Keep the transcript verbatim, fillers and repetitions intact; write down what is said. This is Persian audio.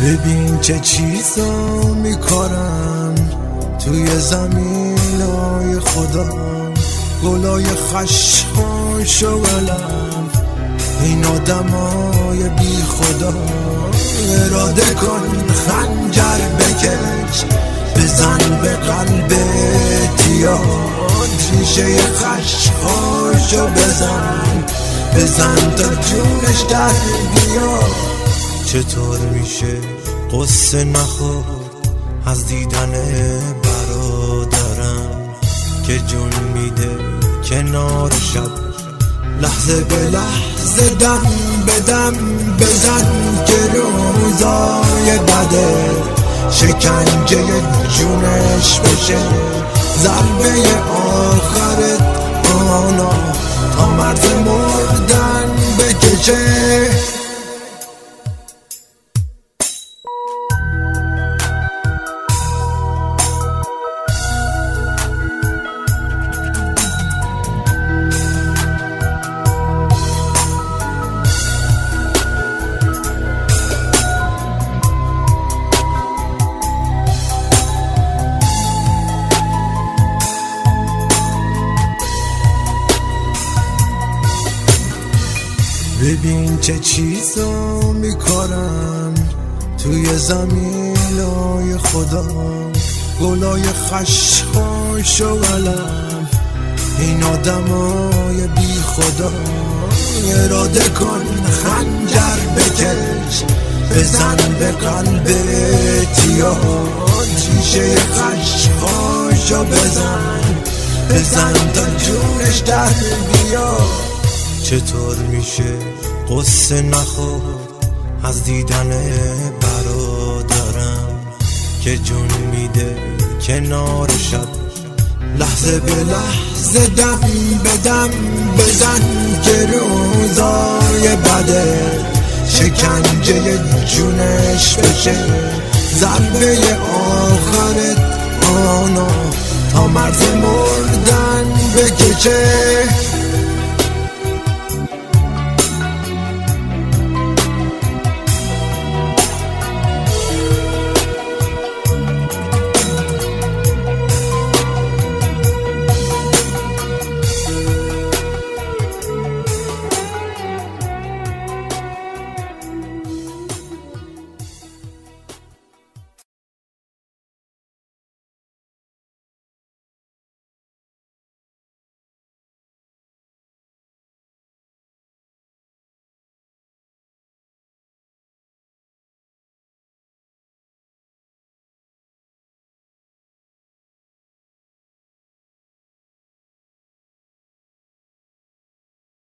ببین چه چیزا میکارم توی زمینای خدا، گلای خشخاش و علم این آدمای بی خدا. اراده کن خنجر بکش بزن به قلب اعتیاد، ریشه خشخاشو بزن بزن تا جونش در بیاد. چطور میشه قصه نخور از دیدن برادرم که جون میده کنار شب، لحظه به لحظه دم به دم بزن که روزای بده شکنجه جونش بشه ضربه آخرت آنا تا مرز مردن بکشه. ببین چه چیزا میکارم توی زمینای خدا، گلای خشخاش و علم این آدمای بی خدا. اراده کن خنجر بکش بزن به قلب اعتیاد، ریشه خشخاشو بزن بزن تا جونش در بیاد. چطور میشه قصه نخور از دیدن برادرم که جون میده کنار شب، لحظه به لحظه دم به دم بزن که روزای بده شکنجه جونش بشه ضربه آخرت آنا تا مرز مردن بکشه.